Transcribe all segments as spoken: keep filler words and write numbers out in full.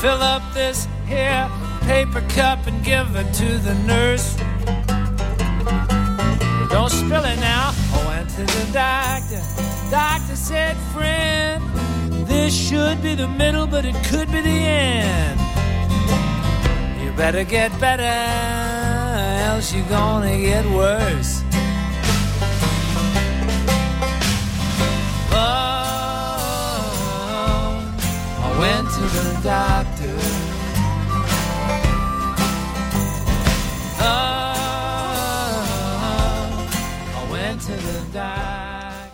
fill up this here paper cup and give it to the nurse. Don't spill it now. I went to the doctor. Doctor said, friend, this should be the middle, but it could be the end. You better get better, else you're gonna get worse. Oh, I went to the doctor. Oh, to the doctor.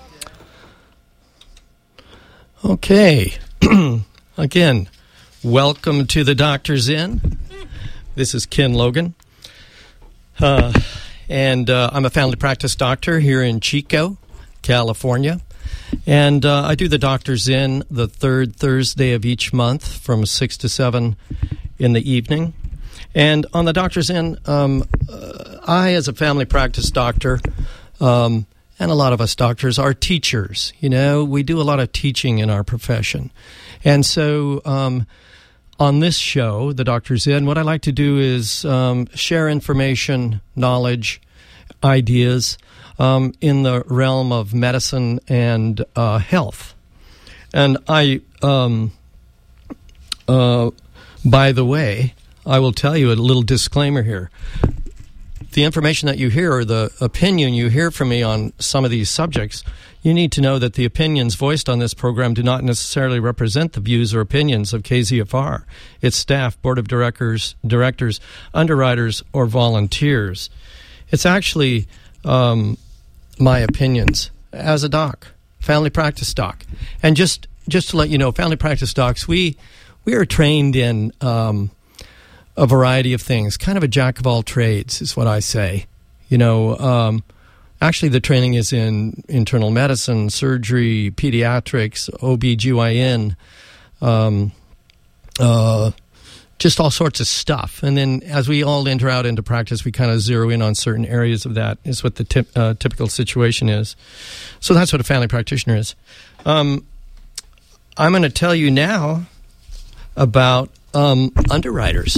Okay. Again, welcome to the Doctor's Inn. This is Ken Logan. Uh, and uh, I'm a family practice doctor here in Chico, California. And uh, I do the Doctor's Inn the third Thursday of each month from six to seven in the evening. And on the Doctor's Inn, um, uh, I, as a family practice doctor, Um, and a lot of us doctors are teachers. You know, we do a lot of teaching in our profession. And so um, on this show, The Doctor's Inn, what I like to do is um, share information, knowledge, ideas um, in the realm of medicine and uh, health. And I, um, uh, by the way, I will tell you a little disclaimer here. The information that you hear or the opinion you hear from me on some of these subjects, you need to know that the opinions voiced on this program do not necessarily represent the views or opinions of K Z F R, its staff, board of directors, directors, underwriters, or volunteers. It's actually um, my opinions as a doc, family practice doc. And just, just to let you know, family practice docs, we, we are trained in Um, a variety of things, kind of a jack of all trades is what I say. You know, um, actually the training is in internal medicine, surgery, pediatrics, O B G Y N, um, uh, just all sorts of stuff. And then as we all enter out into practice, we kind of zero in on certain areas of that is what the tip, uh, typical situation is. So that's what a family practitioner is. Um, I'm going to tell you now about um, underwriters.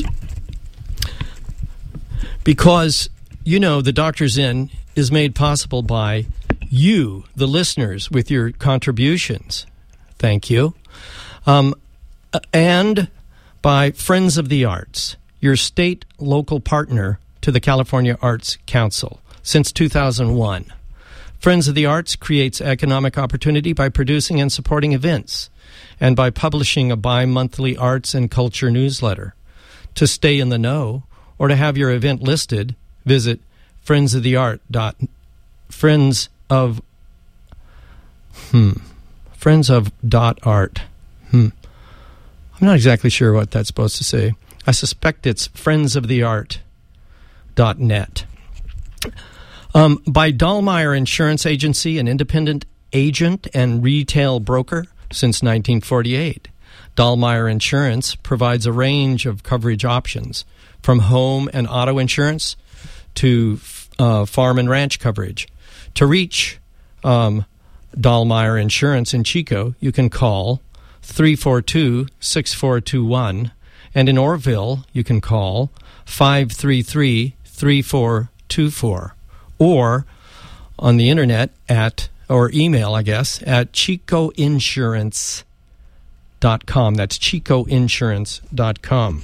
Because, you know, the Doctor's Inn is made possible by you, the listeners, with your contributions. Thank you. Um, and by Friends of the Arts, your state local partner to the California Arts Council since two thousand one. Friends of the Arts creates economic opportunity by producing and supporting events and by publishing a bi-monthly arts and culture newsletter. To stay in the know or to have your event listed, visit friends of the art dot friends of hmm friends of dot art. Hmm. I'm not exactly sure what that's supposed to say. I suspect it's friends of the art dot net. Um, by Dahlmeyer Insurance Agency, an independent agent and retail broker since nineteen forty-eight. Dahlmeyer Insurance provides a range of coverage options, from home and auto insurance to uh, farm and ranch coverage. To reach um, Dahlmeyer Insurance in Chico, you can call three four two, six four two one, and in Orville, you can call five three three, three four two four, or on the internet at, or email, I guess, at chico insurance dot com. That's chico insurance dot com.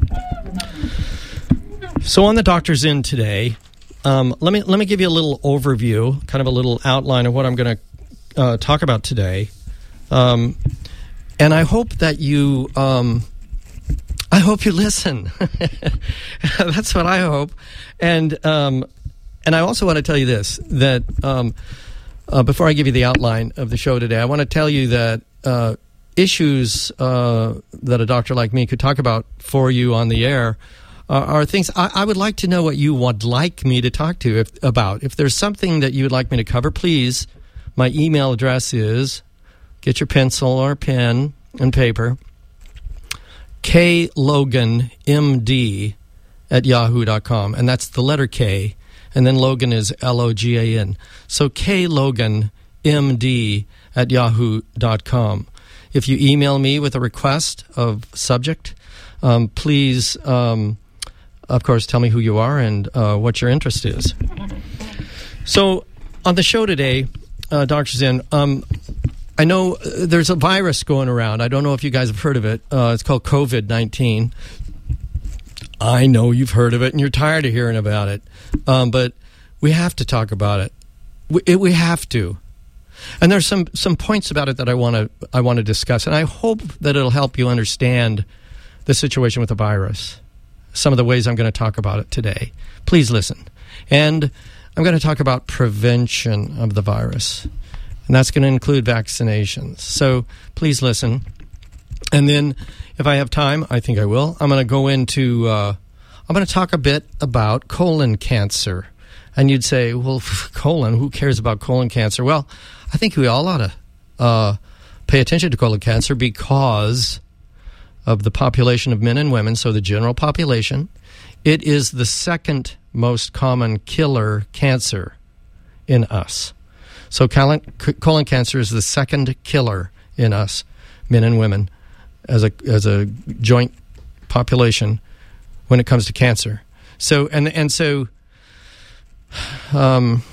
So on the Doctor's Inn today, um, let me let me give you a little overview, kind of a little outline of what I'm going to uh, talk about today, um, and I hope that you, um, I hope you listen. That's what I hope, and um, and I also want to tell you this that um, uh, before I give you the outline of the show today, I want to tell you that uh, issues uh, that a doctor like me could talk about for you on the air uh, are things I, I would like to know what you would like me to talk to if, about. If there's something that you would like me to cover, please, my email address is, get your pencil or pen and paper, kloganmd at yahoo dot com, and that's the letter K, and then Logan is L O G A N. So kloganmd at yahoo dot com. if you email me with a request of subject, um, please, um, of course, tell me who you are and uh, what your interest is. So on the show today, uh, Doctor Zen, um, I know there's a virus going around. I don't know if you guys have heard of it. Uh, it's called covid nineteen. I know you've heard of it and you're tired of hearing about it. Um, but we have to talk about it. We, it, we have to. And there's some, some points about it that I want to I want to discuss. And I hope that it'll help you understand the situation with the virus. Some of the ways I'm going to talk about it today. Please listen. And I'm going to talk about prevention of the virus. And that's going to include vaccinations. So please listen. And then if I have time, I think I will, I'm going to go into, uh, I'm going to talk a bit about colon cancer. And you'd say, well, colon, who cares about colon cancer? Well, I think we all ought to uh, pay attention to colon cancer because of the population of men and women, so the general population. It is the second most common killer cancer in us. So colon, colon cancer is the second killer in us, men and women, as a as a joint population when it comes to cancer. So and and so um,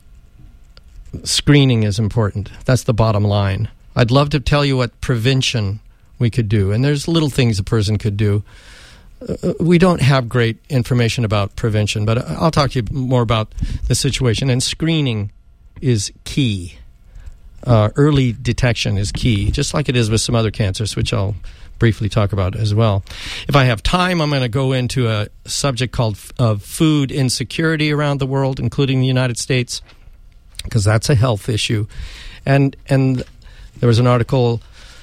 screening is important. That's the bottom line. I'd love to tell you what prevention we could do, and there's little things a person could do. Uh, we don't have great information about prevention, but I'll talk to you more about the situation. And screening is key. Uh, early detection is key, just like it is with some other cancers, which I'll briefly talk about as well. If I have time, I'm going to go into a subject called uh, food insecurity around the world, including the United States, because that's a health issue. And and there was an article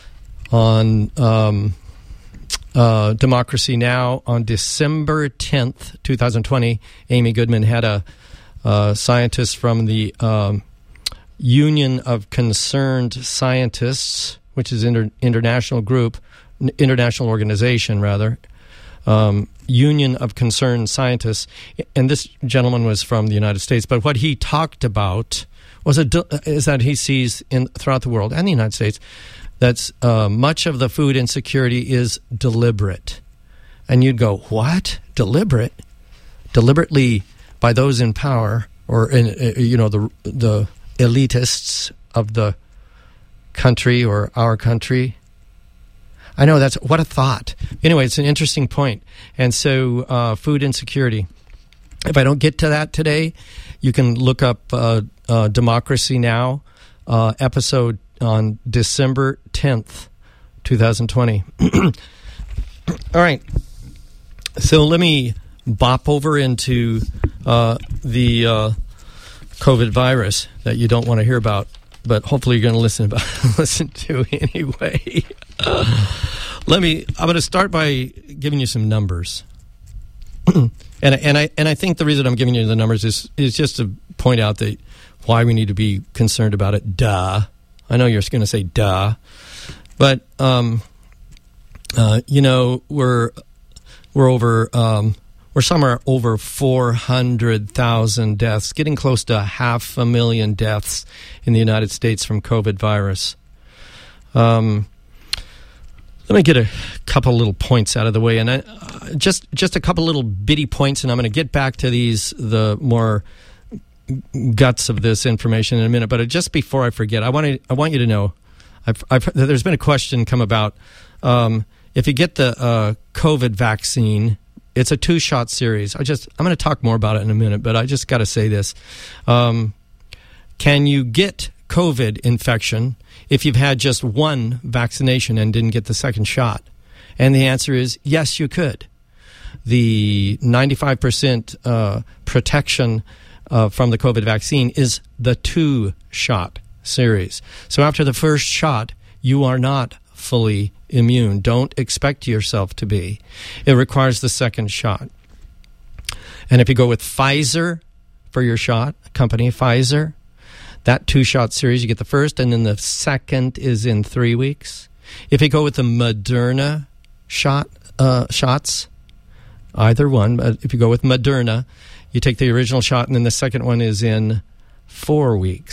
on um, uh, Democracy Now! On December tenth, twenty twenty. Amy Goodman had a uh, scientist from the um, Union of Concerned Scientists, which is an inter- international group, n- international organization, rather, um, Union of Concerned Scientists. And this gentleman was from the United States. But what he talked about was a de- is that he sees in throughout the world and the United States that uh, much of the food insecurity is deliberate. And you'd go, what? Deliberate? Deliberately by those in power or, in, uh, you know, the the elitists of the country or our country. I know that's what a thought. Anyway, it's an interesting point. And so uh, food insecurity. If I don't get to that today, you can look up uh, uh, Democracy Now! Uh, episode on December tenth, twenty twenty. All right. So let me bop over into uh, the uh, COVID virus that you don't want to hear about, but hopefully you're going to listen about listen to anyway. Uh, let me. I'm going to start by giving you some numbers, and and I and I think the reason I'm giving you the numbers is is just to point out that why we need to be concerned about it. Duh. I know you're going to say duh, but um, uh, you know we're we're over. Um, We're somewhere over four hundred thousand deaths, getting close to half a million deaths in the United States from COVID virus. Um, let me get a couple little points out of the way, and I, uh, just just a couple little bitty points, and I'm going to get back to these the more guts of this information in a minute. But just before I forget, I want to I want you to know, I've, I've, there's been a question come about um, if you get the uh, COVID vaccine. It's a two-shot series. I just I'm going to talk more about it in a minute, but I just got to say this: um, can you get COVID infection if you've had just one vaccination and didn't get the second shot? And the answer is yes, you could. The ninety-five percent uh, protection uh, from the COVID vaccine is the two-shot series. So after the first shot, you are not fully immune. Don't expect yourself to be. It requires the second shot. And if you go with Pfizer for your shot, company Pfizer, that two-shot series, you get the first, and then the second is in three weeks. If you go with the Moderna shot uh, shots, either one, but if you go with Moderna, you take the original shot, and then the second one is in four weeks.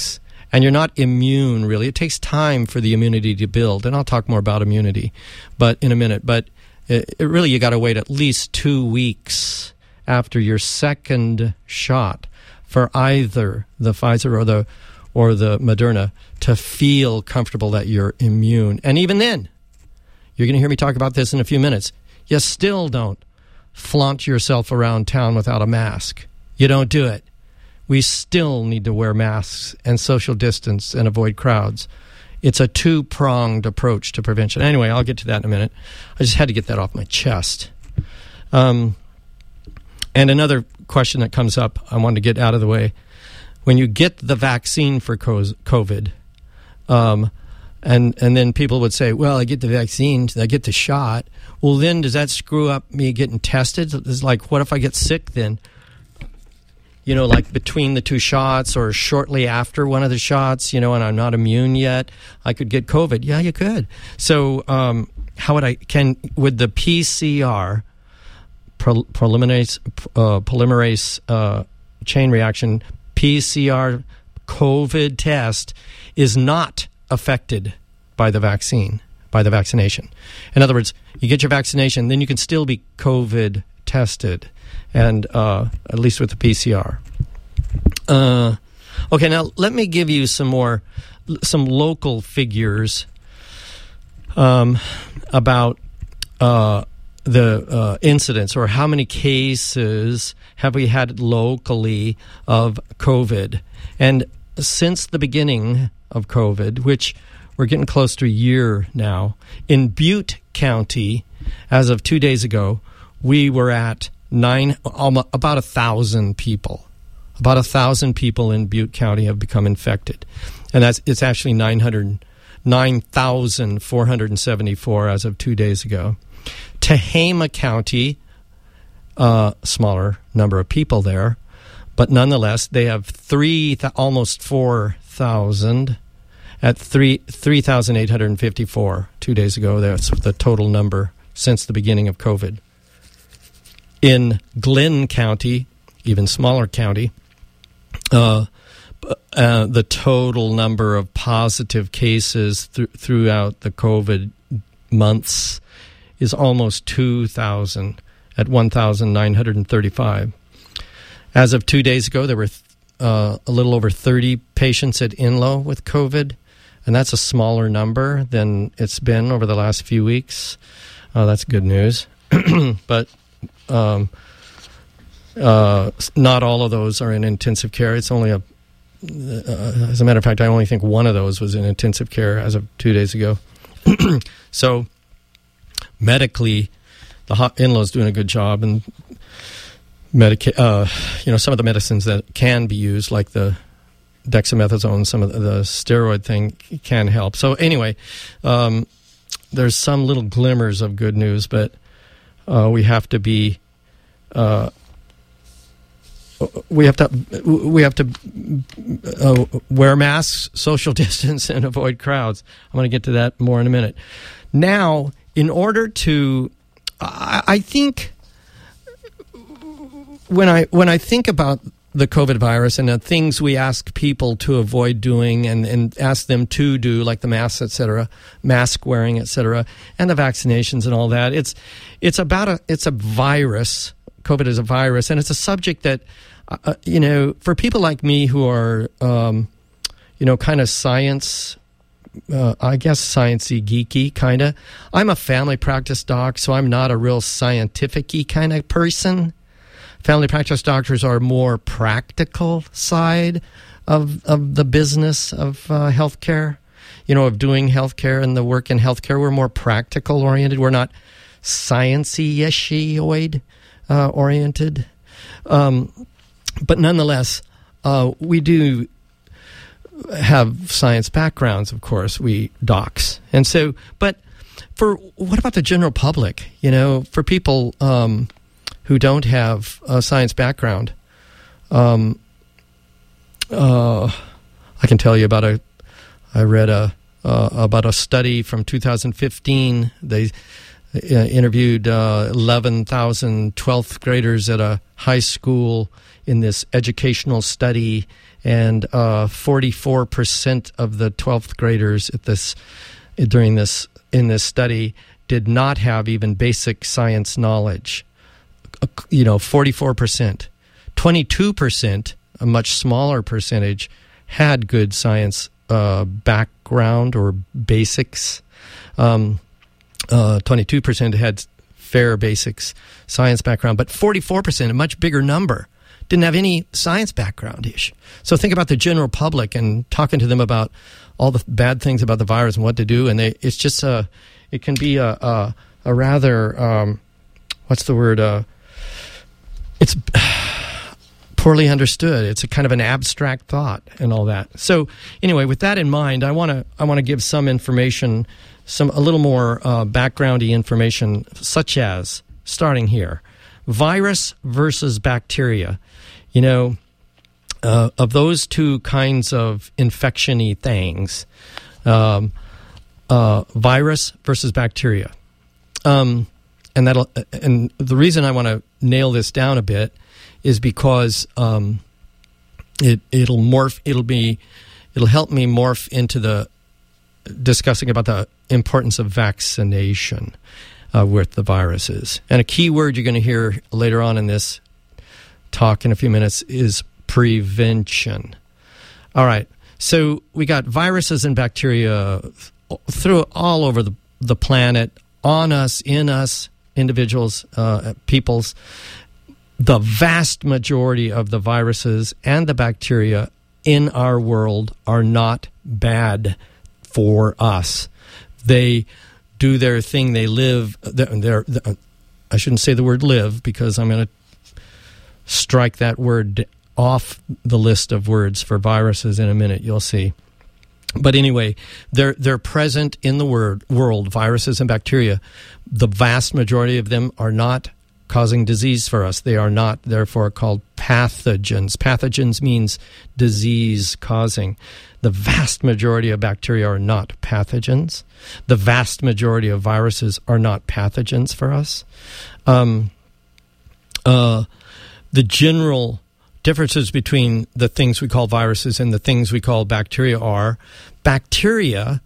and you're not immune, really. It takes time for the immunity to build, and I'll talk more about immunity but in a minute. But it, it really, you got to wait at least two weeks after your second shot for either the Pfizer or the or the Moderna to feel comfortable that you're immune. And even then, you're going to hear me talk about this in a few minutes, you still don't flaunt yourself around town without a mask. You don't do it. We still need to wear masks and social distance and avoid crowds. It's a two-pronged approach to prevention. Anyway, I'll get to that in a minute. I just had to get that off my chest. Um, and another question that comes up, I wanted to get out of the way. When you get the vaccine for COVID, um, and and then people would say, well, I get the vaccine, I get the shot. Well, then does that screw up me getting tested? It's like, what if I get sick then? You know, like between the two shots or shortly after one of the shots, you know, and I'm not immune yet, I could get COVID. Yeah, you could. So um, how would I, can, would the P C R, polymerase, uh, polymerase uh, chain reaction, P C R COVID test is not affected by the vaccine, by the vaccination. In other words, you get your vaccination, then you can still be COVID tested, and uh, at least with the P C R. Uh, okay, now let me give you some more, some local figures um, about uh, the uh, incidents, or how many cases have we had locally of COVID. And since the beginning of COVID, which we're getting close to a year now, in Butte County, as of two days ago, we were at nine, almost, about a thousand people. About a thousand people in Butte County have become infected. And that's it's actually nine hundred, nine thousand four hundred seventy-four as of two days ago. Tehama County, uh, smaller number of people there, but nonetheless, they have three, th- almost four thousand at three three thousand eight hundred fifty-four two days ago. That's the total number since the beginning of COVID. In Glenn County, even smaller county, uh, uh, the total number of positive cases th- throughout the COVID months is almost two thousand at one thousand nine hundred thirty-five. As of two days ago, there were th- uh, a little over thirty patients at Inlow with COVID, and that's a smaller number than it's been over the last few weeks. Uh, that's good news. But um, uh, not all of those are in intensive care. It's only a, uh, as a matter of fact, I only think one of those was in intensive care as of two days ago. So medically, the Inlow's doing a good job, and medica- uh, you know, some of the medicines that can be used, like the dexamethasone, some of the, the steroid thing, can help. So anyway, um, there's some little glimmers of good news, but uh, we have to be uh, we have to we have to uh, wear masks, social distance, and avoid crowds. I'm going to get to that more in a minute. Now, in order to, I, I think when I when I think about the COVID virus and the things we ask people to avoid doing and, and ask them to do, like the masks, et cetera, mask wearing, et cetera, and the vaccinations and all that, it's it's about a it's a virus. COVID is a virus, and it's a subject that, uh, you know, for people like me who are, um, you know, kind of science, uh, I guess sciencey, geeky kind of. I'm a family practice doc, so I'm not a real scientific-y kind of person. Family practice doctors are more practical side of of the business of uh, healthcare, you know, of doing healthcare and the work in healthcare. We're more practical oriented. We're not sciencey-ish-oid uh, oriented. Um, but nonetheless, uh, we do have science backgrounds, of course, we docs. And so, but for what about the general public? You know, for people um, who don't have a science background, um, uh, I can tell you about a. I read a uh, about a study from two thousand fifteen. They uh, interviewed uh, eleven thousand twelfth graders at a high school in this educational study, and uh, forty-four percent of the twelfth graders at this during this in this study did not have even basic science knowledge. Uh, you know, forty-four percent. twenty-two percent, a much smaller percentage, had good science uh, background or basics. Um, uh, twenty-two percent had fair basics science background, but forty-four percent, a much bigger number, didn't have any science background-ish. So think about the general public and talking to them about all the bad things about the virus and what to do, and they, it's just a, it can be a, a, a rather, um, what's the word, uh, it's poorly understood. It's a kind of an abstract thought and all that. So anyway, with that in mind, I want to I want to give some information, some a little more uh, backgroundy information, such as, starting here, virus versus bacteria. You know, uh, of those two kinds of infection-y things, um, uh, virus versus bacteria. Um, and that'll and the reason I want to nail this down a bit is because um, it it'll morph. It'll be it'll help me morph into the discussing about the importance of vaccination uh, with the viruses. And a key word you're going to hear later on in this talk in a few minutes is prevention. All right. So we got viruses and bacteria through all over the, the planet, on us, in us, individuals, uh, peoples. The vast majority of the viruses and the bacteria in our world are not bad for us. They do their thing. They live. They're, they're, I shouldn't say the word live because I'm going to strike that word off the list of words for viruses in a minute. You'll see. But anyway, they're they're present in the word, world, viruses and bacteria. The vast majority of them are not causing disease for us. They are not, therefore, called pathogens. Pathogens means disease-causing. The vast majority of bacteria are not pathogens. The vast majority of viruses are not pathogens for us. Um, uh, the general differences between the things we call viruses and the things we call bacteria are, bacteria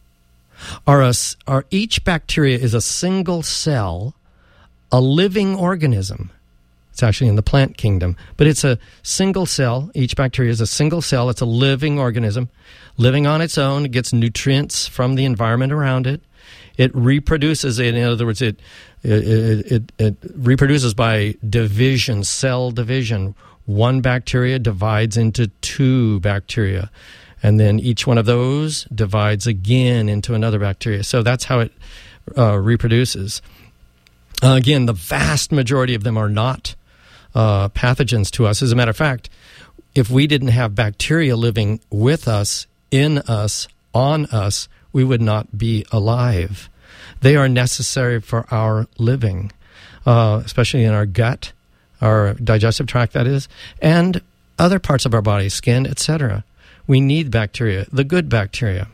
are, a, are each bacteria is a single cell, a living organism. It's actually in the plant kingdom, but it's a single cell. Each bacteria is a single cell. It's a living organism, living on its own. It gets nutrients from the environment around it. It reproduces. In other words, it it, it, it reproduces by division, cell division. One bacteria divides into two bacteria, and then each one of those divides again into another bacteria. So that's how it uh, reproduces. Uh, again, the vast majority of them are not uh, pathogens to us. As a matter of fact, if we didn't have bacteria living with us, in us, on us, we would not be alive. They are necessary for our living, uh, especially in our gut, our digestive tract, that is, and other parts of our body, skin, et cetera. We need bacteria, the good bacteria.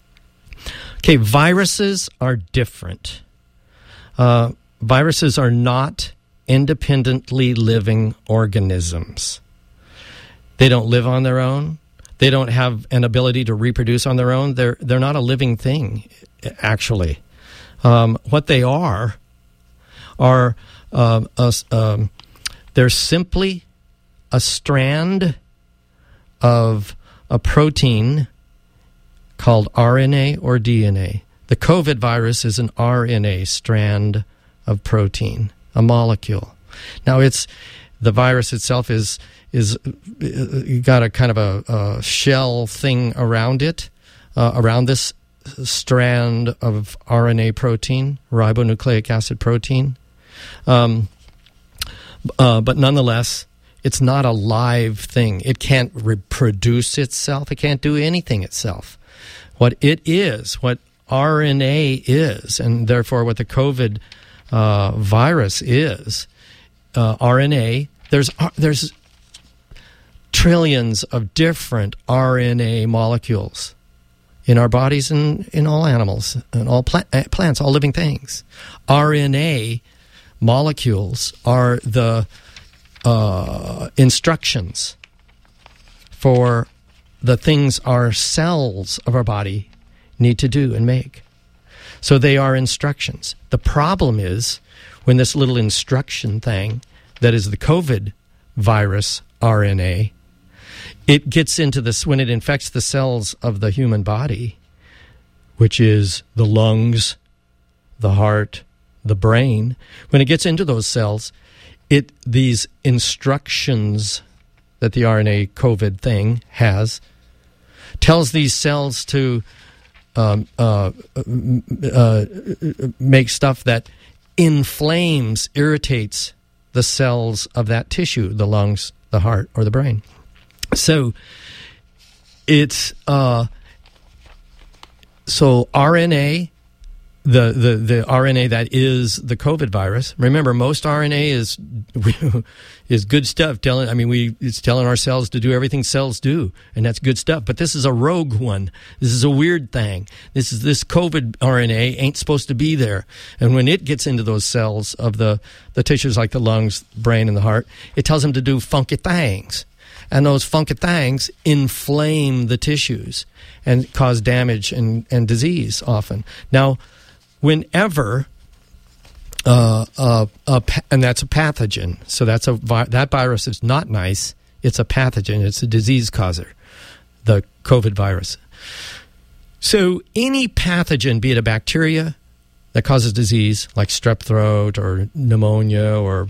Okay, viruses are different. Uh, viruses are not independently living organisms. They don't live on their own. They don't have an ability to reproduce on their own. They're they're not a living thing, actually. Um, what they are are uh, a, um, they're simply a strand of a protein called R N A or D N A. The COVID virus is an R N A strand of protein, a molecule. Now, it's the virus itself is is got a kind of a, a shell thing around it, uh, around this strand of R N A protein, ribonucleic acid protein. Um, uh, but nonetheless, it's not a live thing. It can't reproduce itself. It can't do anything itself. What it is, what R N A is, and therefore what the COVID uh, virus is, uh, R N A, there's there's trillions of different R N A molecules in our bodies and in all animals and all pla- plants, all living things. R N A molecules are the uh, instructions for the things our cells of our body need to do and make. So they are instructions. The problem is when this little instruction thing that is the COVID virus R N A, it gets into this, when it infects the cells of the human body, which is the lungs, the heart, the brain, when it gets into those cells, it these instructions that the R N A COVID thing has tells these cells to um, uh, uh, make stuff that inflames, irritates the cells of that tissue, the lungs, the heart, or the brain. So it's uh, so R N A, the, the, the R N A that is the COVID virus. Remember, most R N A is is good stuff. Telling, I mean, we it's telling our cells to do everything cells do, and that's good stuff. But this is a rogue one. This is a weird thing. This is this COVID R N A ain't supposed to be there, and when it gets into those cells of the the tissues like the lungs, brain, and the heart, it tells them to do funky things. And those funky things inflame the tissues and cause damage and, and disease often. Now, whenever, uh, uh, a, and that's a pathogen, so that's a that virus is not nice. It's a pathogen. It's a disease causer, the COVID virus. So any pathogen, be it a bacteria that causes disease, like strep throat or pneumonia or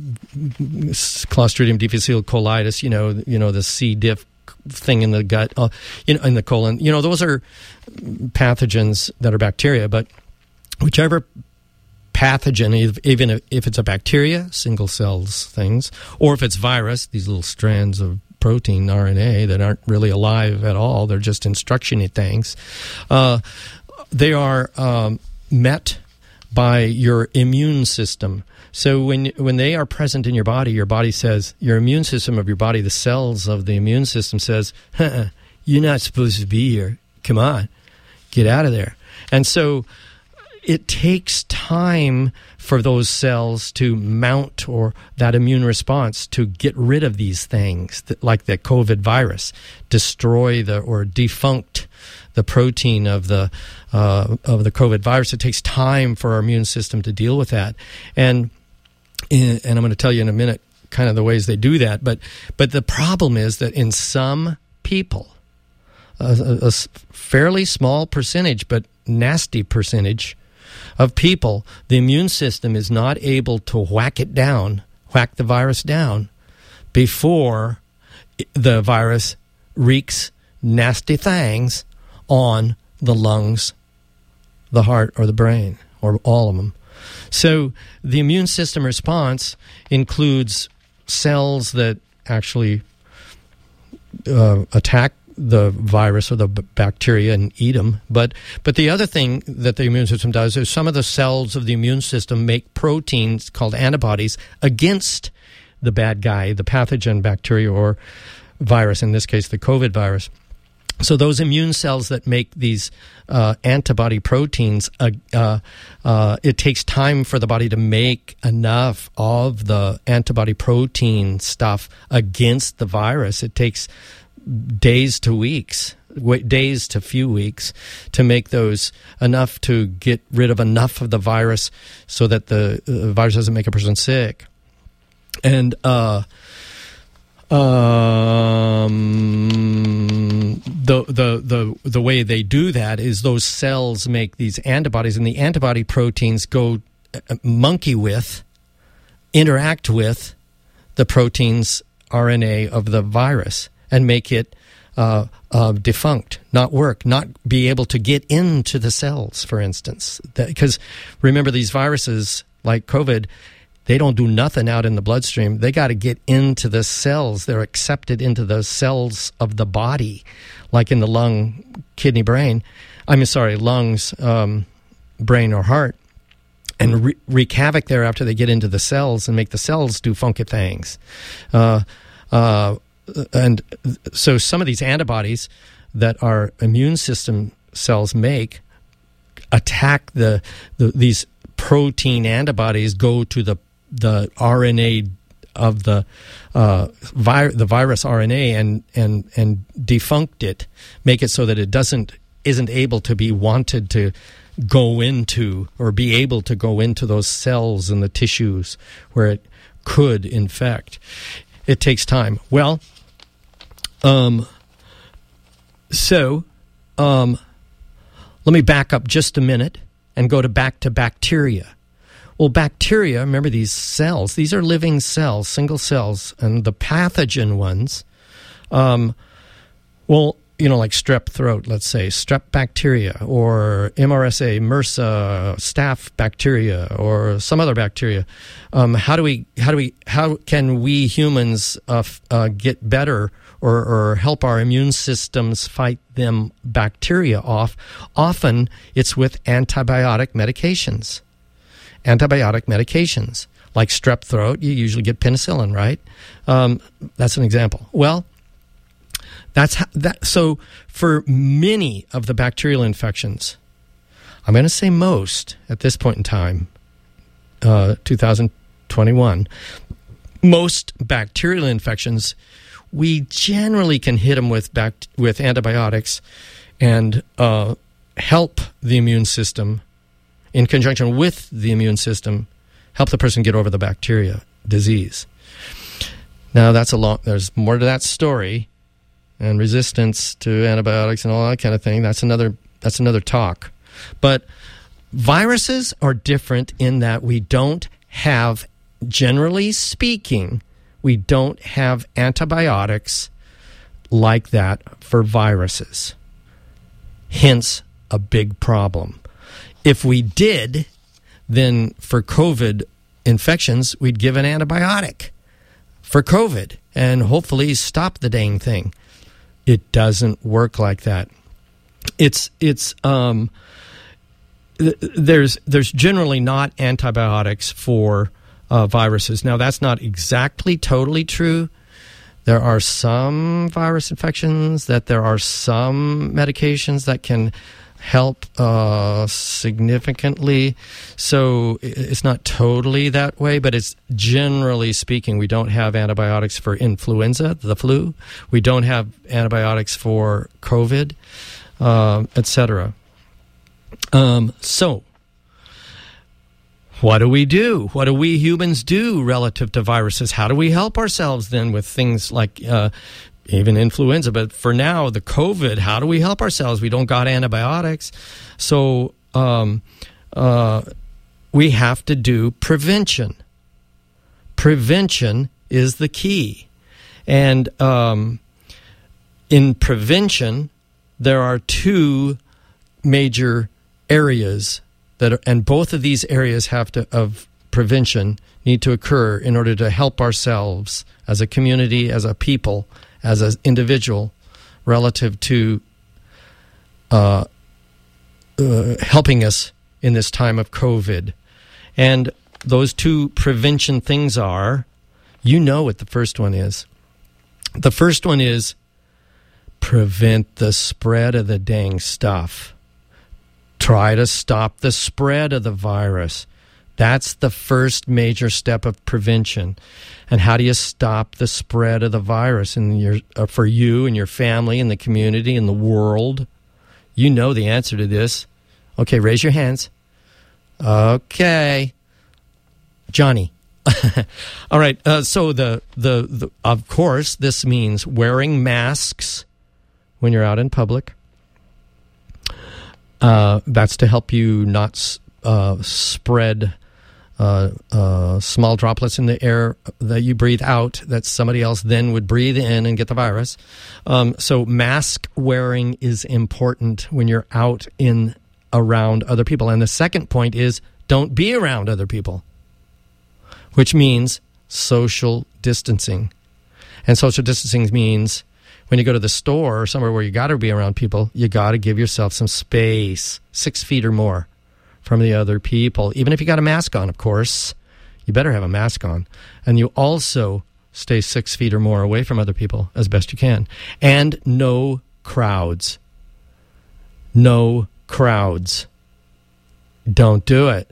Clostridium difficile colitis, you know, you know the C. diff thing in the gut, uh, you know, in the colon. You know, those are pathogens that are bacteria. But whichever pathogen, even if it's a bacteria, single cells things, or if it's virus, these little strands of protein R N A that aren't really alive at all, they're just instruction-y things. Uh, they are um, met by your immune system. So when when they are present in your body, your body says, your immune system of your body, the cells of the immune system says, huh, you're not supposed to be here. Come on, get out of there. And so it takes time for those cells to mount or that immune response to get rid of these things, that, like the COVID virus, destroy the or defunct the protein of the uh, of the COVID virus. It takes time for our immune system to deal with that, and and I'm going to tell you in a minute kind of the ways they do that. But but the problem is that in some people, a, a, a fairly small percentage, but nasty percentage of people, the immune system is not able to whack it down, whack the virus down before the virus wreaks nasty things on the lungs, the heart, or the brain, or all of them. So the immune system response includes cells that actually uh, attack the virus or the b- bacteria and eat them. But but the other thing that the immune system does is some of the cells of the immune system make proteins called antibodies against the bad guy, the pathogen, bacteria, or virus, in this case the COVID virus. So those immune cells that make these uh, antibody proteins, uh, uh, uh, it takes time for the body to make enough of the antibody protein stuff against the virus. It takes days to weeks, days to few weeks to make those enough to get rid of enough of the virus so that the uh, virus doesn't make a person sick. And uh, um, the, the the the way they do that is those cells make these antibodies, and the antibody proteins go monkey with, interact with the proteins R N A of the virus and make it uh, uh, defunct, not work, not be able to get into the cells, for instance. Because remember, these viruses like COVID, they don't do nothing out in the bloodstream. They got to get into the cells. They're accepted into the cells of the body, like in the lung, kidney, brain. I mean, sorry, lungs, um, brain, or heart, and re- wreak havoc there after they get into the cells and make the cells do funky things. Uh, uh, and so some of these antibodies that our immune system cells make attack the, the these protein antibodies go to the the R N A of the uh, vi- the virus R N A and and and defunct it, make it so that it doesn't isn't able to be wanted to go into or be able to go into those cells in the tissues where it could infect. It takes time. Well, um, so um, let me back up just a minute and go to back to bacteria. Well, bacteria, remember these cells, these are living cells, single cells, and the pathogen ones, um, well, you know, like strep throat, let's say, strep bacteria, or M R S A, MRSA, staph bacteria, or some other bacteria. Um, how do we, how do we, how can we humans uh, f- uh, get better or, or help our immune systems fight them bacteria off? Often it's with antibiotic medications. Antibiotic medications, like strep throat, you usually get penicillin, right? Um, that's an example. Well, that's how, that. So for many of the bacterial infections, I'm going to say most at this point in time, uh, two thousand twenty-one, most bacterial infections, we generally can hit them with bact- with antibiotics and uh, help the immune system, in conjunction with the immune system, help the person get over the bacteria disease. Now, that's a long, there's more to that story, and resistance to antibiotics and all that kind of thing. That's another, that's another talk. But viruses are different in that we don't have, generally speaking, we don't have antibiotics like that for viruses. Hence, a big problem. If we did, then for COVID infections, we'd give an antibiotic for COVID and hopefully stop the dang thing. It doesn't work like that. It's it's um, th- there's there's generally not antibiotics for uh, viruses. Now, that's not exactly totally true. There are some virus infections that there are some medications that can help uh, significantly. So it's not totally that way, but it's generally speaking, we don't have antibiotics for influenza, the flu. We don't have antibiotics for COVID, uh, et cetera. Um, so what do we do? What do we humans do relative to viruses? How do we help ourselves then with things like uh, even influenza? But for now, the COVID, how do we help ourselves? We don't got antibiotics. So um, uh, we have to do prevention. Prevention is the key. And um, in prevention, there are two major areas that are, and both of these areas have to of prevention need to occur in order to help ourselves as a community, as a people, as an individual, relative to uh, uh, helping us in this time of COVID. And those two prevention things are, you know what the first one is. The first one is prevent the spread of the dang stuff. Try to stop the spread of the virus. That's the first major step of prevention. And how do you stop the spread of the virus in your, uh, for you and your family and the community and the world? You know the answer to this. Okay, raise your hands. Okay. Johnny. All right, uh, so the, the, the of course, this means wearing masks when you're out in public. Uh, that's to help you not uh, spread uh, uh, small droplets in the air that you breathe out that somebody else then would breathe in and get the virus. Um, so mask wearing is important when you're out in around other people. And the second point is don't be around other people, which means social distancing. And social distancing means when you go to the store or somewhere where you got to be around people, you got to give yourself some space, six feet or more from the other people. Even if you got a mask on, of course, you better have a mask on. And you also stay six feet or more away from other people as best you can. And no crowds. no crowds. Don't do it.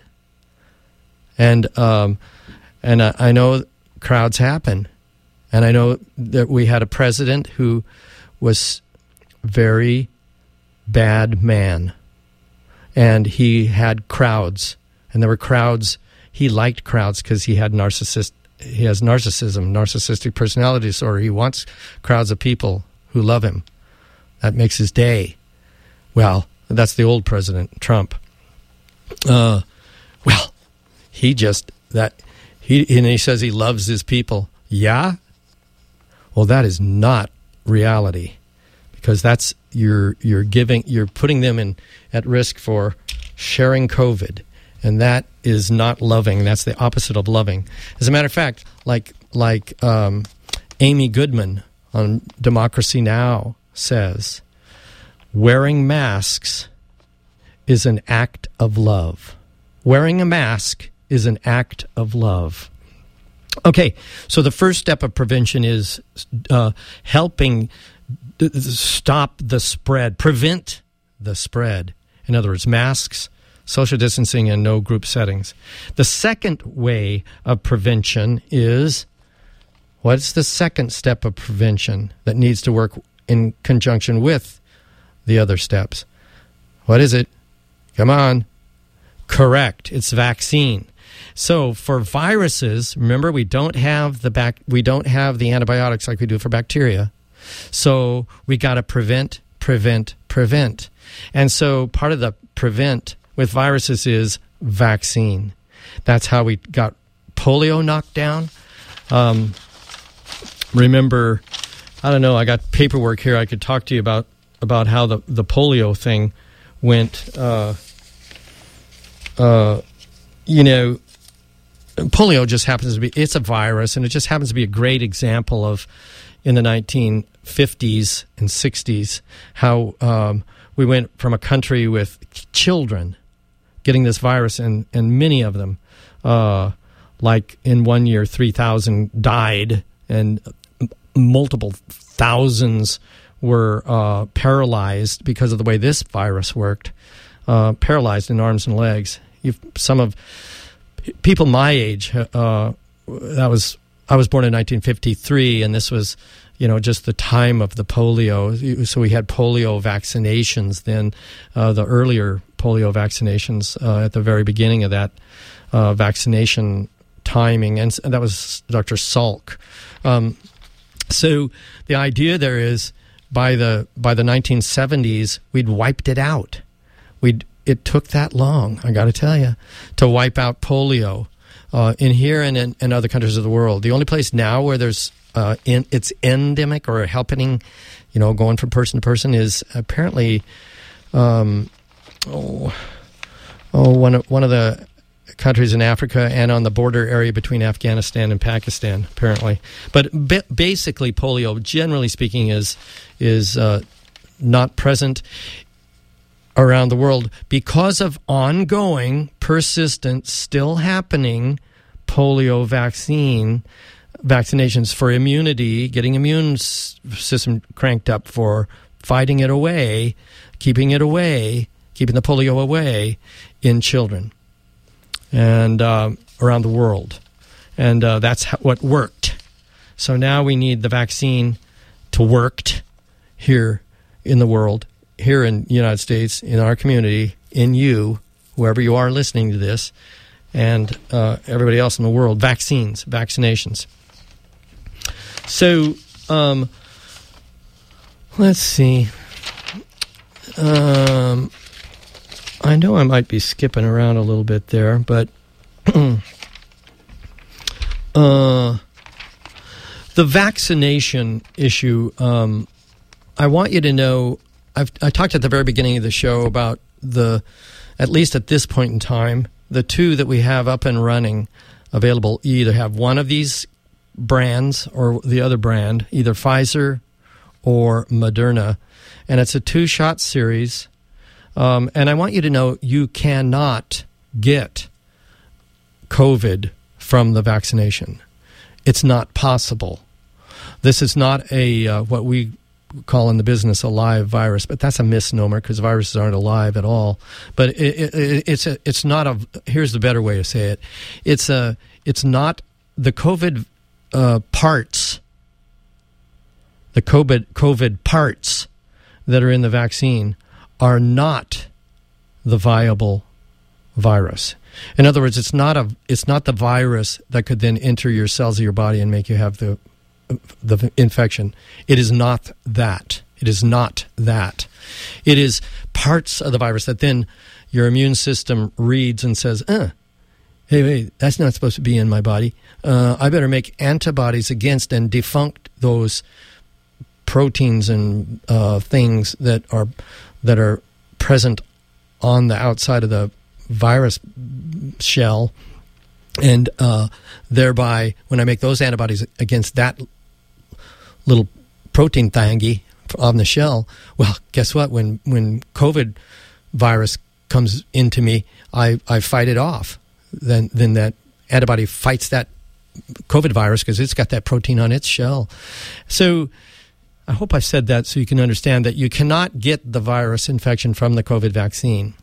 And um, and I, I know crowds happen. And I know that we had a president who was very bad man. And he had crowds. And there were crowds. He liked crowds because he had narcissist. He has narcissism, narcissistic personality disorder. He wants crowds of people who love him. That makes his day. Well, that's the old president, Trump. Uh, well, he just that he and he says he loves his people. Yeah. Well, that is not reality, because that's you're you're giving you're putting them in at risk for sharing COVID, and that is not loving. That's the opposite of loving. As a matter of fact, like like um, Amy Goodman on Democracy Now! Says, wearing masks is an act of love. Wearing a mask is an act of love. Okay, so the first step of prevention is uh, helping d- stop the spread, prevent the spread. In other words, masks, social distancing, and no group settings. The second way of prevention is, what's the second step of prevention that needs to work in conjunction with the other steps? What is it? Come on. Correct. It's vaccine. So for viruses, remember, we don't have the bac- we don't have the antibiotics like we do for bacteria. So we got to prevent, prevent, prevent. And so part of the prevent with viruses is vaccine. That's how we got polio knocked down. Um, remember, I don't know, I got paperwork here I could talk to you about about how the, the polio thing went. Uh, uh, you know, polio just happens to be, it's a virus, and it just happens to be a great example of, in the nineteen fifties and sixties, how um, we went from a country with children getting this virus, and, and many of them, uh, like in one year, three thousand died, and multiple thousands were uh, paralyzed because of the way this virus worked, uh, paralyzed in arms and legs. You've, some of people my age, uh, that was I was born in nineteen fifty-three, and this was, you know, just the time of the polio. So we had polio vaccinations then, uh, the earlier polio vaccinations uh, at the very beginning of that uh, vaccination timing, and that was Doctor Salk. Um, so the idea there is, by the by the nineteen seventies, we'd wiped it out. We'd it took that long, I got to tell you, to wipe out polio uh, in here and in, in other countries of the world. The only place now where there's uh, in, it's endemic or happening, you know, going from person to person, is apparently um, oh, oh one of, one of the countries in Africa and on the border area between Afghanistan and Pakistan, apparently. But ba- basically, polio, generally speaking, is is uh, not present around the world because of ongoing, persistent, still happening polio vaccine vaccinations for immunity, getting immune s- system cranked up for fighting it away, keeping it away, keeping the polio away in children and uh, around the world. And uh, that's how, what worked. So now we need the vaccine to work here in the world, here in the United States, in our community, in you, wherever you are listening to this, and uh, everybody else in the world. Vaccines, vaccinations. So, um, let's see. Um, I know I might be skipping around a little bit there, but uh, the vaccination issue, um, I want you to know, I've, I talked at the very beginning of the show about the, at least at this point in time, the two that we have up and running available. You either have one of these brands or the other brand, either Pfizer or Moderna, and it's a two-shot series. Um, and I want you to know you cannot get COVID from the vaccination. It's not possible. This is not a uh, what we call in the business a live virus, but that's a misnomer because viruses aren't alive at all. But it, it, it's a, it's not a. Here's the better way to say it. It's a. It's not the COVID uh, parts. The COVID COVID parts that are in the vaccine are not the viable virus. In other words, it's not a. It's not the virus that could then enter your cells of your body and make you have the the infection. It is not that. It is not that. It is parts of the virus that then your immune system reads and says, uh, hey, wait, that's not supposed to be in my body. Uh, I better make antibodies against and defunct those proteins and uh, things that are that are present on the outside of the virus shell. And uh, thereby, when I make those antibodies against that little protein thingy on the shell, well, guess what? When when COVID virus comes into me, I, I fight it off. Then then that antibody fights that COVID virus because it's got that protein on its shell. So I hope I said that so you can understand that you cannot get the virus infection from the COVID vaccine.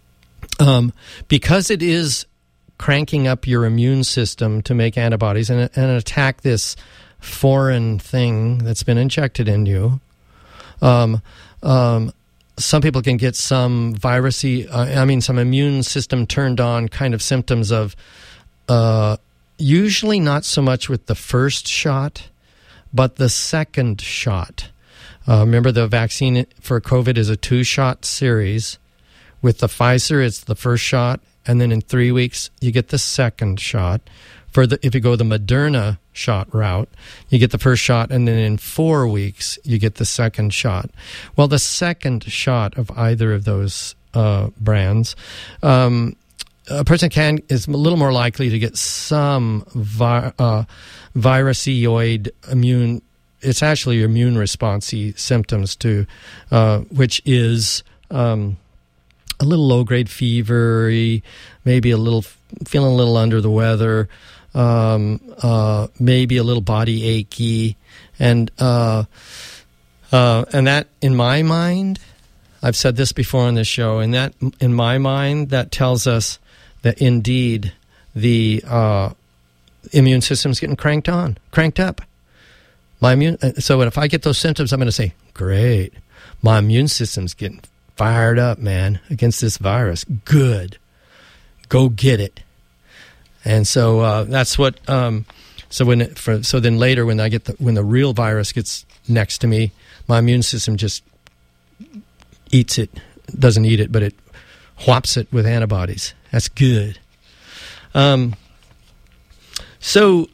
Um, because it is cranking up your immune system to make antibodies and, and attack this foreign thing that's been injected in you. Um, um, some people can get some virusy, uh, I mean, some immune system turned on kind of symptoms of, uh, usually not so much with the first shot, but the second shot. Uh, remember, the vaccine for COVID is a two-shot series. With the Pfizer, it's the first shot, and then in three weeks, you get the second shot. For the, if you go the Moderna shot route, you get the first shot, and then in four weeks, you get the second shot. Well, the second shot of either of those uh, brands, um, a person can is a little more likely to get some vi- uh, virusioid immune. It's actually immune responsey symptoms too, uh, which is um, a little low-grade fever-y, maybe a little feeling a little under the weather, um, uh, maybe a little body achy, and uh, uh, and that, in my mind, I've said this before on this show, and that, in my mind, that tells us that indeed the uh, immune system's getting cranked on, cranked up. My immune. So if I get those symptoms, I'm going to say, "Great, my immune system's getting fired up, man, against this virus. Good, go get it." And so uh, that's what. Um, so when it, for, so then later when I get the when the real virus gets next to me, my immune system just eats it. Doesn't eat it, but it whops it with antibodies. That's good. Um, so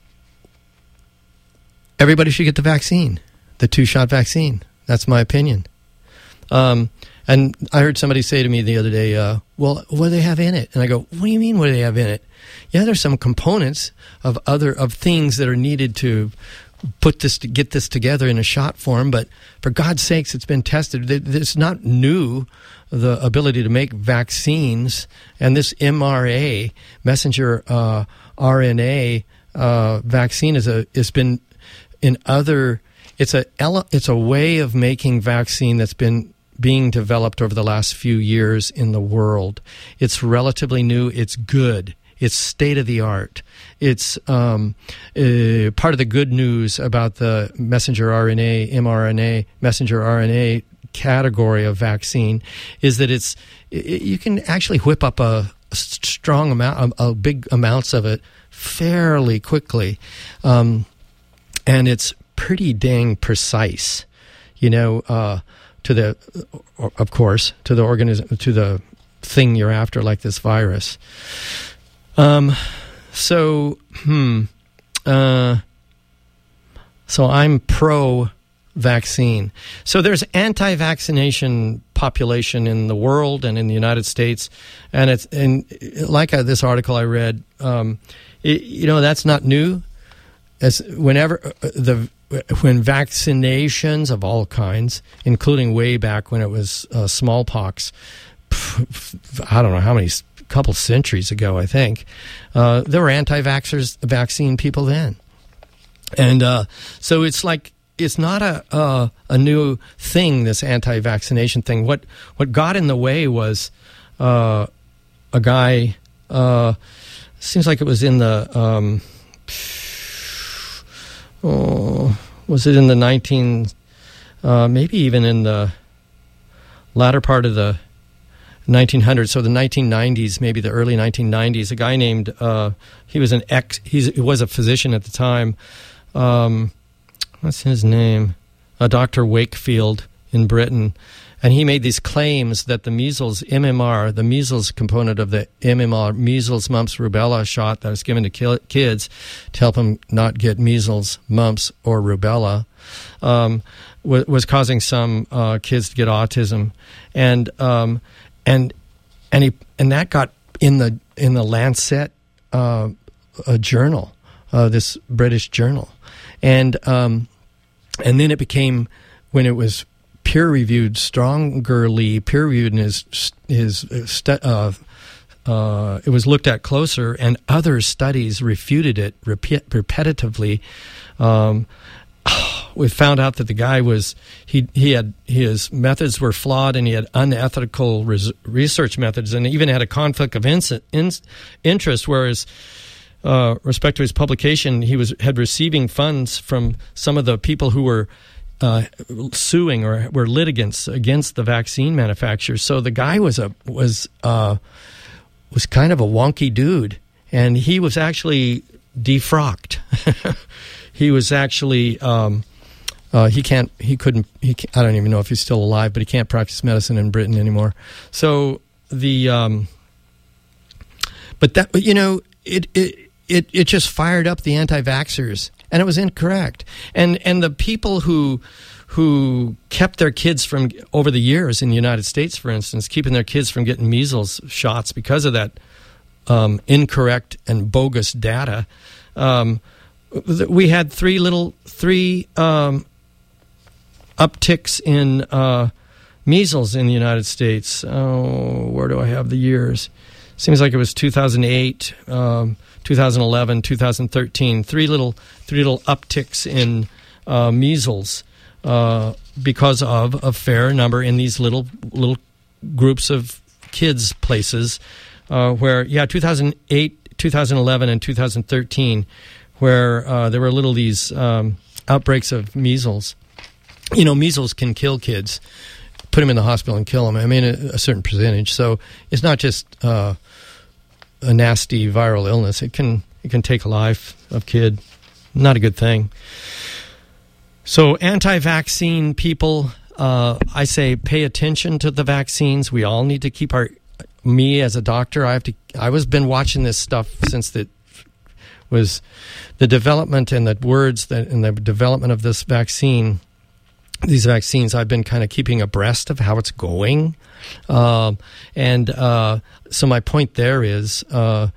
everybody should get the vaccine, the two-shot vaccine. That's my opinion. Um, and I heard somebody say to me the other day, uh, well, what do they have in it? And I go, what do you mean, what do they have in it? Yeah, there's some components of other of things that are needed to put this to get this together in a shot form, but for God's sakes, it's been tested. It's not new, the ability to make vaccines, and this M R A, messenger uh, R N A uh, vaccine, is a has been in other. It's a it's a way of making vaccine that's been being developed over the last few years in the world. It's relatively new. It's good. It's state-of-the-art. It's um, uh, part of the good news about the messenger R N A, mRNA, messenger R N A category of vaccine is that it's it, you can actually whip up a, a strong amount, a, a big amounts of it fairly quickly, um, and it's pretty dang precise. You know, uh, to the of course to the organism, to the thing you're after, like this virus. Um, so, hmm, uh, so I'm pro-vaccine. So there's anti-vaccination population in the world and in the United States, and it's and like uh, this article I read, um, it, you know, that's not new. As whenever uh, the when vaccinations of all kinds, including way back when it was uh, smallpox, I don't know how many. Couple centuries ago, I think, uh, there were anti-vaxxers, vaccine people then. And uh, so it's like it's not a uh, a new thing. This anti-vaccination thing. What what got in the way was uh, a guy. Uh, seems like it was in the. Um, oh, was it in the nineteen? Uh, maybe even in the latter part of the nineteen hundreds, so the nineteen nineties, maybe the early nineteen nineties. A guy named uh, he was an ex. He's, he was a physician at the time. Um, what's his name? Uh, Doctor Wakefield in Britain, and he made these claims that the measles M M R, the measles component of the M M R, measles, mumps, rubella shot that was given to ki- kids to help them not get measles, mumps, or rubella, um, w- was causing some uh, kids to get autism, and um, and and he and that got in the in the Lancet uh, a journal, uh, this British journal. And um, and then it became, when it was peer-reviewed, strongerly peer-reviewed, and his his uh, uh, it was looked at closer, and other studies refuted it repeat, repetitively. Um, we found out that the guy was he he had his methods were flawed, and he had unethical res- research methods, and even had a conflict of in- in- interest, whereas. Uh, respect to his publication, he was had receiving funds from some of the people who were uh, suing or were litigants against the vaccine manufacturers. So the guy was a was uh, was kind of a wonky dude, and he was actually defrocked. He was actually um, uh, he can't he couldn't he can't, I don't even know if he's still alive, but he can't practice medicine in Britain anymore. So the um, but that you know it it. It it just fired up the anti-vaxxers, and it was incorrect. And and the people who who kept their kids from, over the years in the United States, for instance, keeping their kids from getting measles shots because of that um, incorrect and bogus data. Um, we had three little three um, upticks in uh, measles in the United States. Oh, where do I have the years? Seems like it was two thousand eight. Um, two thousand eleven, two thousand thirteen, three little three little upticks in uh, measles uh, because of a fair number in these little little groups of kids places uh, where yeah two thousand eight, two thousand eleven, and two thousand thirteen, where uh, there were little these um, outbreaks of measles. You know, measles can kill kids, put them in the hospital and kill them. I mean, a, a certain percentage. So it's not just uh, a nasty viral illness. It can it can take a life of kid. Not a good thing. So anti-vaccine people, uh, I say pay attention to the vaccines. We all need to keep our. Me as a doctor, I have to. I was been watching this stuff since the was the development and the words that and the development of this vaccine. These vaccines, I've been kind of keeping abreast of how it's going. Uh, and uh, so my point there is, uh,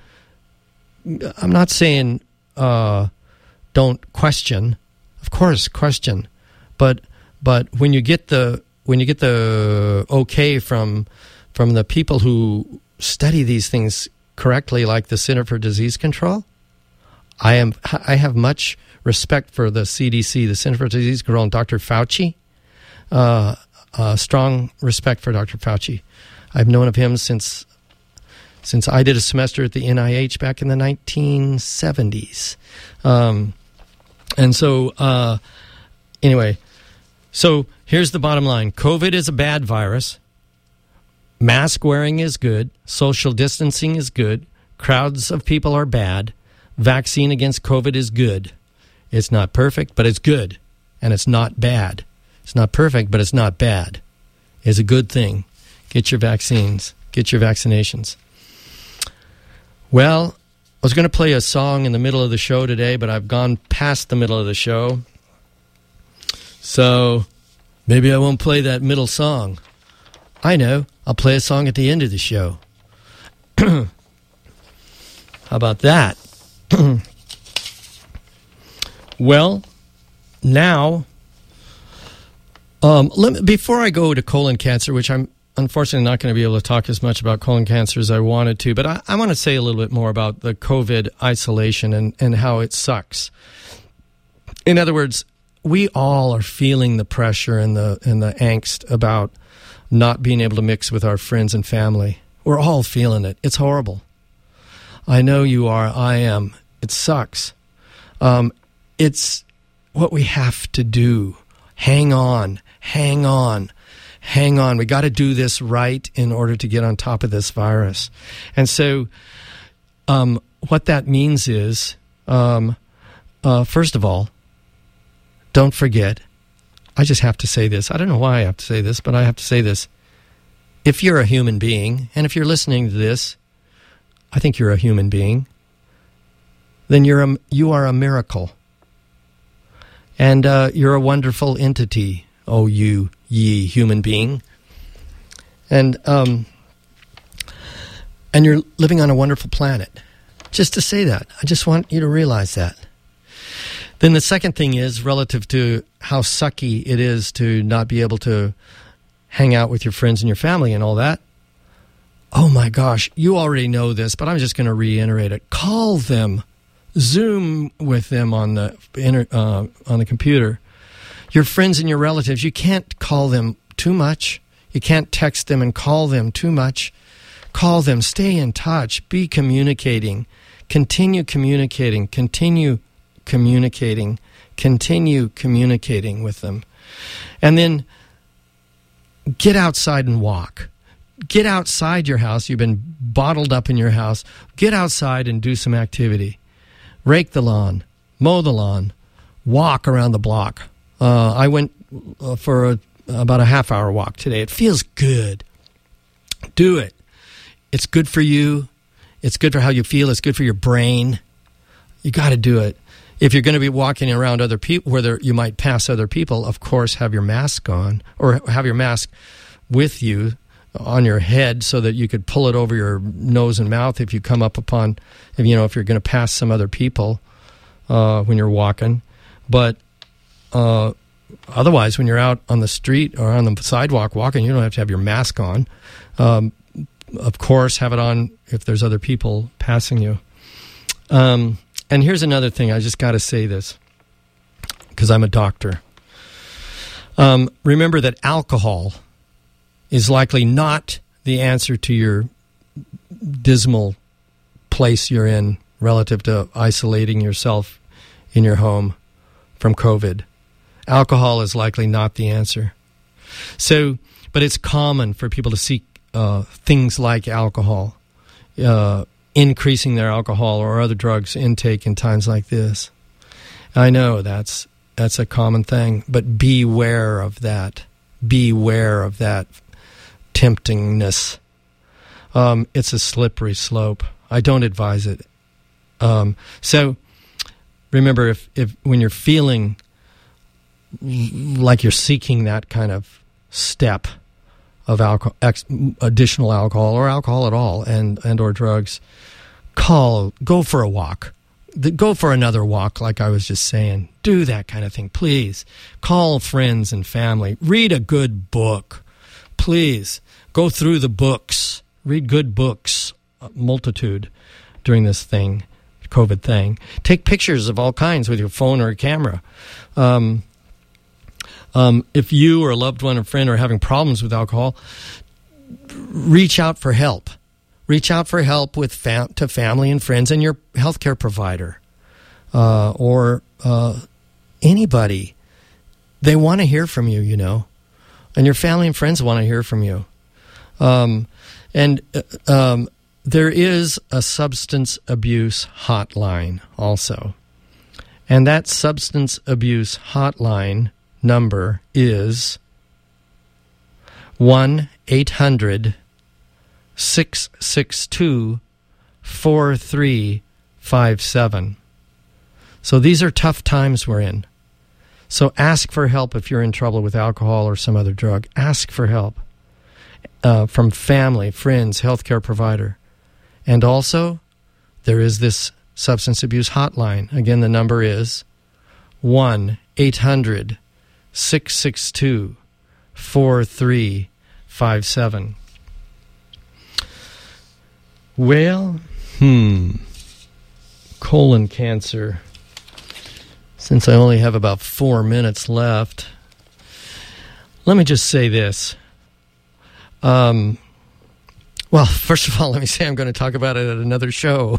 I'm not saying uh, don't question. Of course, question. But but when you get the when you get the okay from from the people who study these things correctly, like the Center for Disease Control, I am I have much respect for the C D C, the Center for Disease Control, and Doctor Fauci. Uh, uh, strong respect for Doctor Fauci. I've known of him since since I did a semester at the N I H back in the nineteen seventies. Um, and so, uh, anyway, so here's the bottom line. COVID is a bad virus. Mask wearing is good. Social distancing is good. Crowds of people are bad. Vaccine against COVID is good. It's not perfect, but it's good. And it's not bad. It's not perfect, but it's not bad. It's a good thing. Get your vaccines. Get your vaccinations. Well, I was going to play a song in the middle of the show today, but I've gone past the middle of the show. So maybe I won't play that middle song. I know. I'll play a song at the end of the show. How about that? Well, now... Um, let me, before I go to colon cancer, which I'm unfortunately not going to be able to talk as much about colon cancer as I wanted to, but I, I want to say a little bit more about the COVID isolation and, and how it sucks. In other words, we all are feeling the pressure and the and the angst about not being able to mix with our friends and family. We're all feeling it. It's horrible. I know you are. I am. It sucks. Um, it's what we have to do. Hang on. Hang on. Hang on. We got to do this right in order to get on top of this virus. And so um, what that means is, um, uh, first of all, don't forget, I just have to say this. I don't know why I have to say this, but I have to say this. If you're a human being, and if you're listening to this, I think you're a human being, then you're a, you are a miracle. And uh, you're a wonderful entity, oh you ye human being. And um, and you're living on a wonderful planet. Just to say that. I just want you to realize that. Then the second thing is relative to how sucky it is to not be able to hang out with your friends and your family and all that. Oh my gosh, you already know this, but I'm just going to reiterate it. Call them. Zoom with them on the uh, on the computer. Your friends and your relatives, you can't call them too much. You can't text them and call them too much. Call them. Stay in touch. Be communicating. Continue communicating. Continue communicating. Continue communicating with them. And then get outside and walk. Get outside your house. You've been bottled up in your house. Get outside and do some activity. Rake the lawn, mow the lawn, walk around the block. Uh, I went uh, for a, about a half hour walk today. It feels good. Do it. It's good for you. It's good for how you feel. It's good for your brain. You got to do it. If you're going to be walking around other people, where there, you might pass other people, of course, have your mask on or have your mask with you on your head so that you could pull it over your nose and mouth if you come up upon, if, you know, if you're going to pass some other people uh, when you're walking. But uh, otherwise, when you're out on the street or on the sidewalk walking, you don't have to have your mask on. Um, of course, have it on if there's other people passing you. Um, and here's another thing. I just got to say this because I'm a doctor. Um, remember that alcohol is likely not the answer to your dismal place you're in relative to isolating yourself in your home from COVID. Alcohol is likely not the answer. So, but it's common for people to seek uh, things like alcohol, uh, increasing their alcohol or other drugs intake in times like this. I know that's that's a common thing, but beware of that. Beware of that temptingness. Um, it's a slippery slope. I don't advise it. Um, so remember, if, if when you're feeling like you're seeking that kind of step of alcohol, ex, additional alcohol or alcohol at all, and, and or drugs, call, go for a walk. The, go for another walk, like I was just saying. Do that kind of thing, please. Call friends and family. Read a good book. Please, go through the books. Read good books, a multitude, during this thing, COVID thing. Take pictures of all kinds with your phone or a camera. Um, um, if you or a loved one or friend are having problems with alcohol, reach out for help. Reach out for help with fam- to family and friends and your healthcare provider uh, or uh, anybody. They want to hear from you, you know. And your family and friends want to hear from you. Um, and uh, um, there is a substance abuse hotline also. And that substance abuse hotline number is one eight hundred six six two four three five seven. So these are tough times we're in. So ask for help if you're in trouble with alcohol or some other drug. Ask for help uh, from family, friends, healthcare provider. And also, there is this substance abuse hotline. Again, the number is one eight hundred six six two four three five seven. Well, hmm, colon cancer. since I only have about four minutes left, let me just say this. Um, well, first of all, let me say I'm going to talk about it at another show.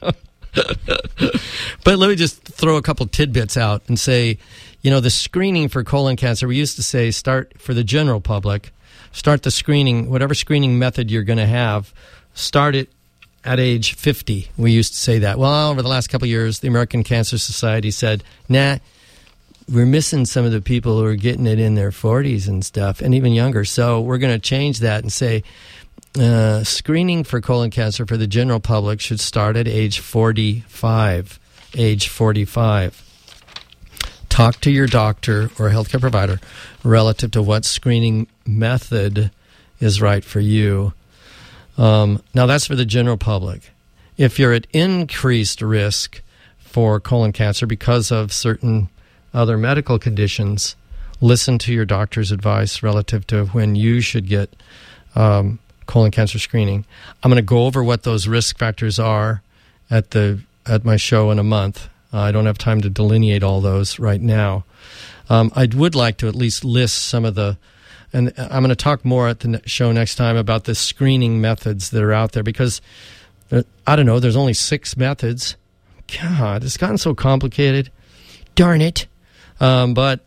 But let me just throw a couple tidbits out and say, you know, the screening for colon cancer, we used to say start for the general public, start the screening, whatever screening method you're going to have, start it at age fifty. We used to say that. Well, over the last couple of years, the American Cancer Society said, nah, we're missing some of the people who are getting it in their forties and stuff, and even younger. So we're going to change that and say uh, screening for colon cancer for the general public should start at age forty-five. Age forty-five. Talk to your doctor or healthcare provider relative to what screening method is right for you. Um, now, that's for the general public. If you're at increased risk for colon cancer because of certain other medical conditions, listen to your doctor's advice relative to when you should get um, colon cancer screening. I'm going to go over what those risk factors are at the at my show in a month. Uh, I don't have time to delineate all those right now. Um, I would like to at least list some of the, and I'm going to talk more at the show next time about the screening methods that are out there, because, uh, I don't know, there's only six methods. God, it's gotten so complicated. Darn it. Um, but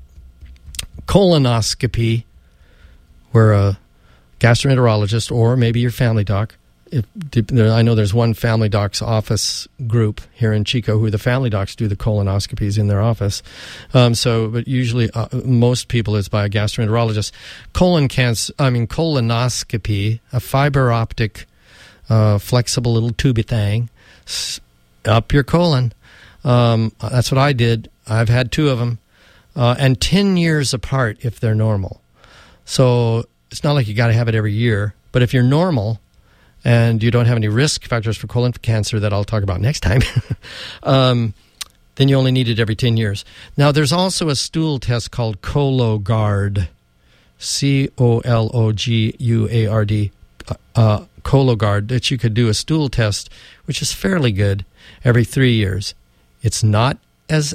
colonoscopy, where a gastroenterologist or maybe your family doc, if, I know there's one family doc's office group here in Chico who the family docs do the colonoscopies in their office. Um, so, but usually uh, most people is by a gastroenterologist. Colon cancer, I mean colonoscopy, a fiber optic, uh, flexible little tubey thing, up your colon. Um, that's what I did. I've had two of them, uh, and ten years apart if they're normal. So it's not like you got to have it every year, but if you're normal and you don't have any risk factors for colon cancer that I'll talk about next time, um, then you only need it every ten years. Now, there's also a stool test called Cologuard, C O L O G U A R D, uh, Cologuard, that you could do a stool test, which is fairly good, every three years. It's not as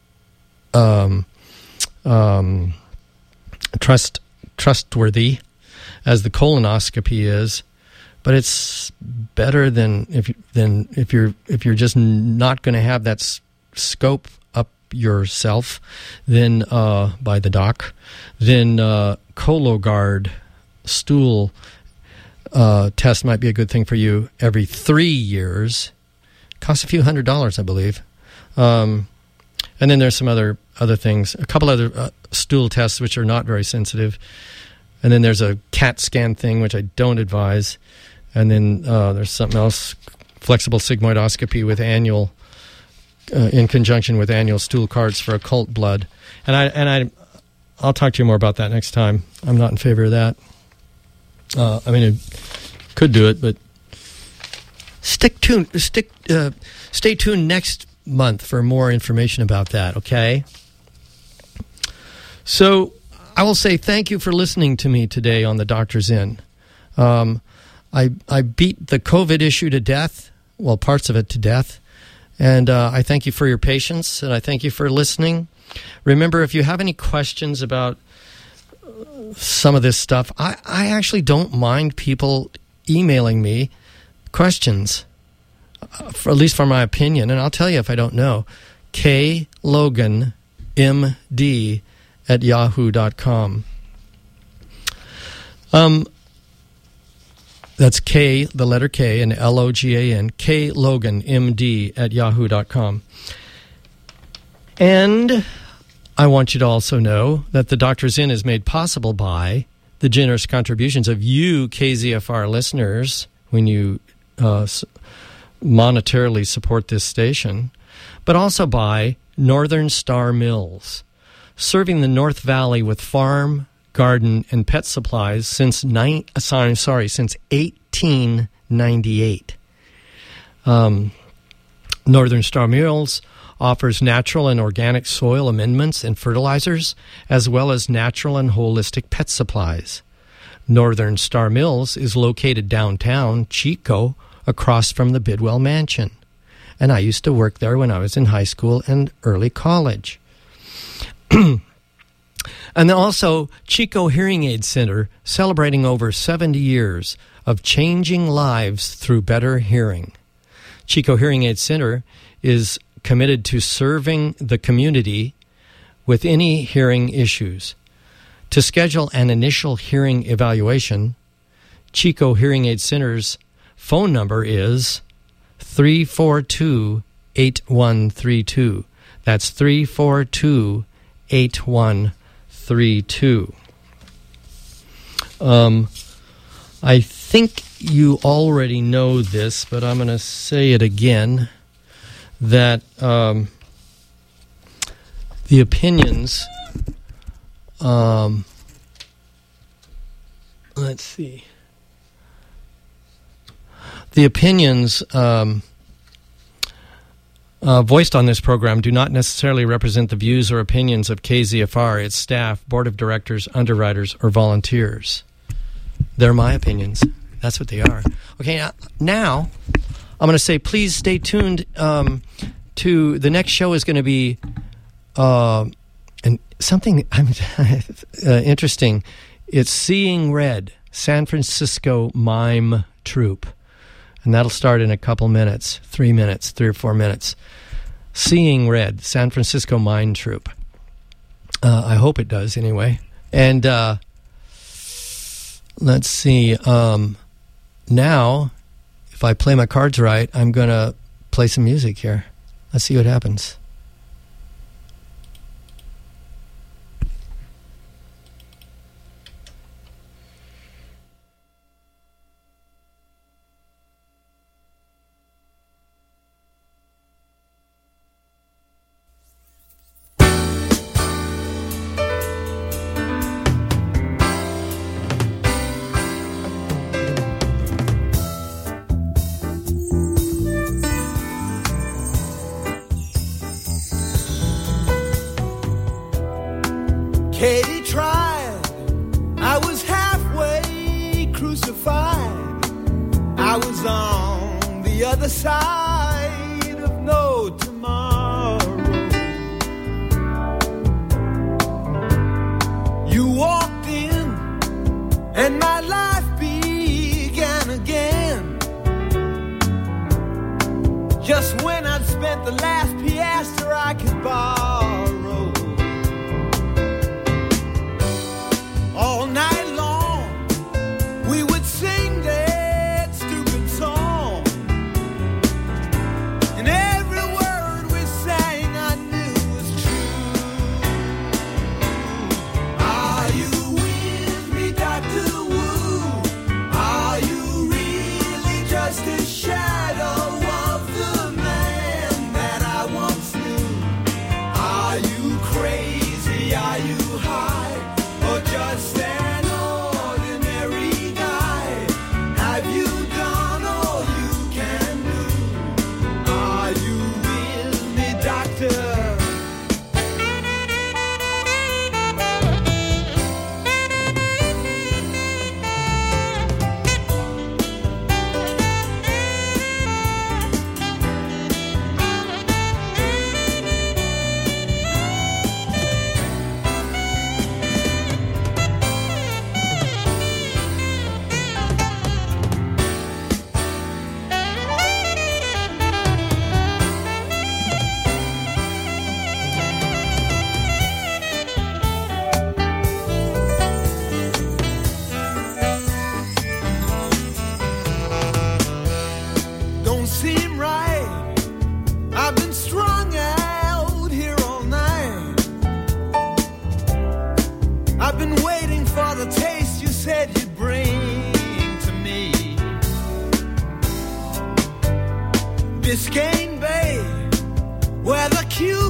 um, um, trust trustworthy as the colonoscopy is, but it's better than if you, than if you're if you're just not going to have that s- scope up yourself, then uh, by the doc, then uh, Cologuard stool uh, test might be a good thing for you every three years. Costs a few hundred dollars, I believe. Um, and then there's some other other things, a couple other uh, stool tests which are not very sensitive. And then there's a CAT scan thing, which I don't advise. And then uh, there's something else, flexible sigmoidoscopy with annual, uh, in conjunction with annual stool cards for occult blood. And I and I, I'll talk to you more about that next time. I'm not in favor of that. Uh, I mean, it could do it, but stick tuned. Stick. Uh, stay tuned next month for more information about that. Okay. So I will say thank you for listening to me today on the Doctor's Inn. Um, I I beat the COVID issue to death, well, parts of it to death, and uh, I thank you for your patience, and I thank you for listening. Remember, if you have any questions about some of this stuff, I, I actually don't mind people emailing me questions, uh, for, at least for my opinion, and I'll tell you if I don't know. K Logan M D at yahoo dot com. Um, that's K, the letter K, and L O G A N, K Logan M D at yahoo dot com. And I want you to also know that the Doctor's Inn is made possible by the generous contributions of you K Z F R listeners when you uh, monetarily support this station, but also by Northern Star Mills, serving the North Valley with farm, garden, and pet supplies since nine, sorry, sorry, since eighteen ninety-eight. Um, Northern Star Mills offers natural and organic soil amendments and fertilizers, as well as natural and holistic pet supplies. Northern Star Mills is located downtown Chico, across from the Bidwell Mansion. and I used to work there when I was in high school and early college. And then also Chico Hearing Aid Center, celebrating over seventy years of changing lives through better hearing. Chico Hearing Aid Center is committed to serving the community with any hearing issues. To schedule an initial hearing evaluation, Chico Hearing Aid Center's phone number is three four two, eight one three two. That's three four two, eight one three two. Um, I think you already know this, but I'm going to say it again, that um, the opinions, um, let's see, the opinions um, uh, voiced on this program do not necessarily represent the views or opinions of K Z F R, its staff, board of directors, underwriters, or volunteers. They're my opinions. That's what they are. Okay, now I'm going to say please stay tuned um, to the next show is going to be uh, and something I'm, uh, interesting. It's Seeing Red, San Francisco Mime Troupe. And that'll start in a couple minutes, three minutes, three or four minutes. Seeing Red, San Francisco Mime Troupe. Uh, I hope it does anyway. And uh, let's see. Um, now, if I play my cards right, I'm going to play some music here. Let's see what happens. Katie tried, I was halfway crucified. I was on the other side of no tomorrow. You walked in and my life began again. Just when I'd spent the last piastre I could borrow. All night long, we would sing that stupid song. And every word we sang I knew was true. Are you with me, Doctor Wu? Are you really just a shadow of the man that I once knew? Are you crazy? Are you high? Or just an ordinary guy? Have you done all you can do? Are you with me, doctor? Don't seem right. I've been strung out here all night. I've been waiting for the taste you said you'd bring to me. Biscayne Bay, where the Cuban